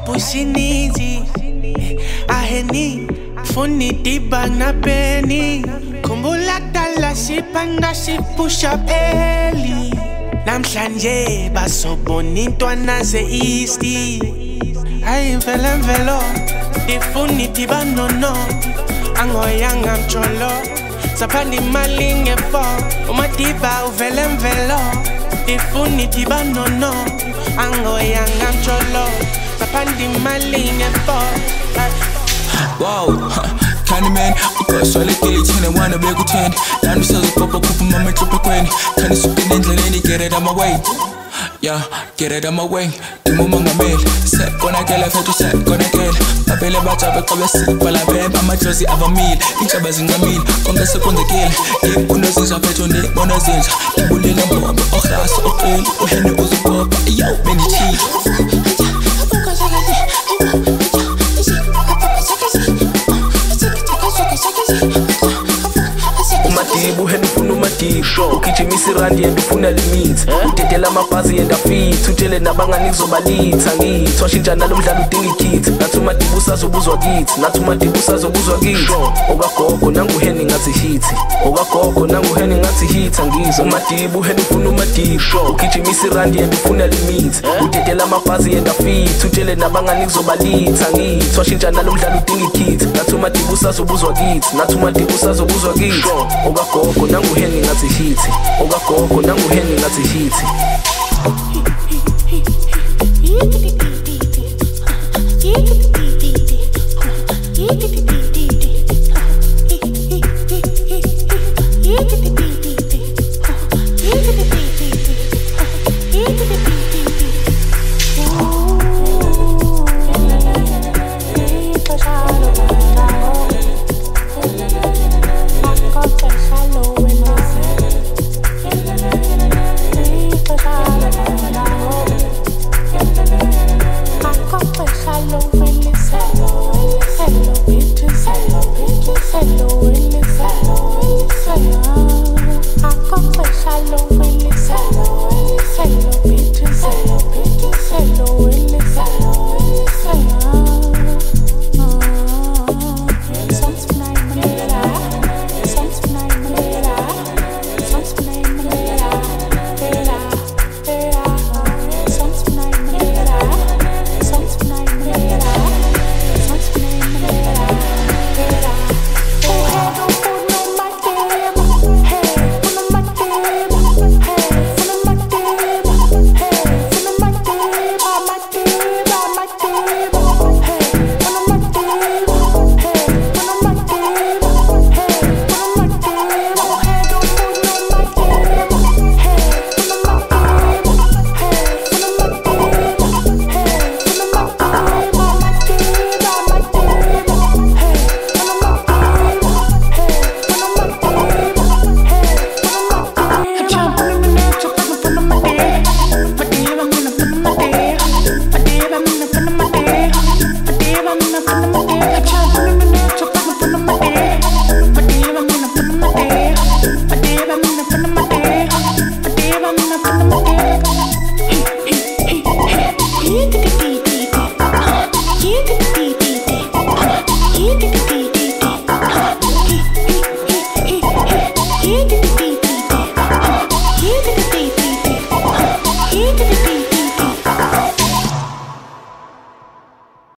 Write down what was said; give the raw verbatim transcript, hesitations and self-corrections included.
pushinizi aheni funi tiba na peni kumbula dala sipanda sipusha peli namhlanje basobona intwana ze easti ay mvelo mvelo difuni tiba no no angoyanga mcholo sapani malinge fo umatiba uvele mvelo difuni tiba no no angoyanga mcholo sapani malinge fo. Wow, Candyman, ukoswale kili chine wana begu ten. Nanu sazo popo kupu mama chupa kweni. Kani suki nendleni, get it on my way. Yeah, get it on my way. Timu manga mail. Set gonna get a fetu set gonna get. Papele bacha be kobe sit pala bem. Ama jozi ava meal. Incha bazinga meal. Konga sekonde kill. Ip kuno zinja fetu ne bona zinja. Ibuli na mboba. Okhas okil. Uhene uzu boba. Yo, mini cheese. Umatibu hendufuna umatibu ukijimisi randi hendufuna limits utetela mapazi yenda fit utele nabangani kuzobalitha ngithi washintsha nalo mdlalo udinga ikithi nathi umatibu usazobuzwa kithi nathi umatibu usazobuzwa kithi okagogo nanguheni ngathi hit okagogo nanguheni ngathi hit angizwa umatibu hendufuna umatibu ukijimisi randi hendufuna limits utetela mapazi yenda fit utele nabangani kuzobalitha ngithi washintsha nalo mdlalo udinga ikithi nathi umatibu usazobuzwa kithi nathi umatibu usazobuzwa kithi okagogo nanguheni ngathi hit okagogo nanguheni ngathi hit.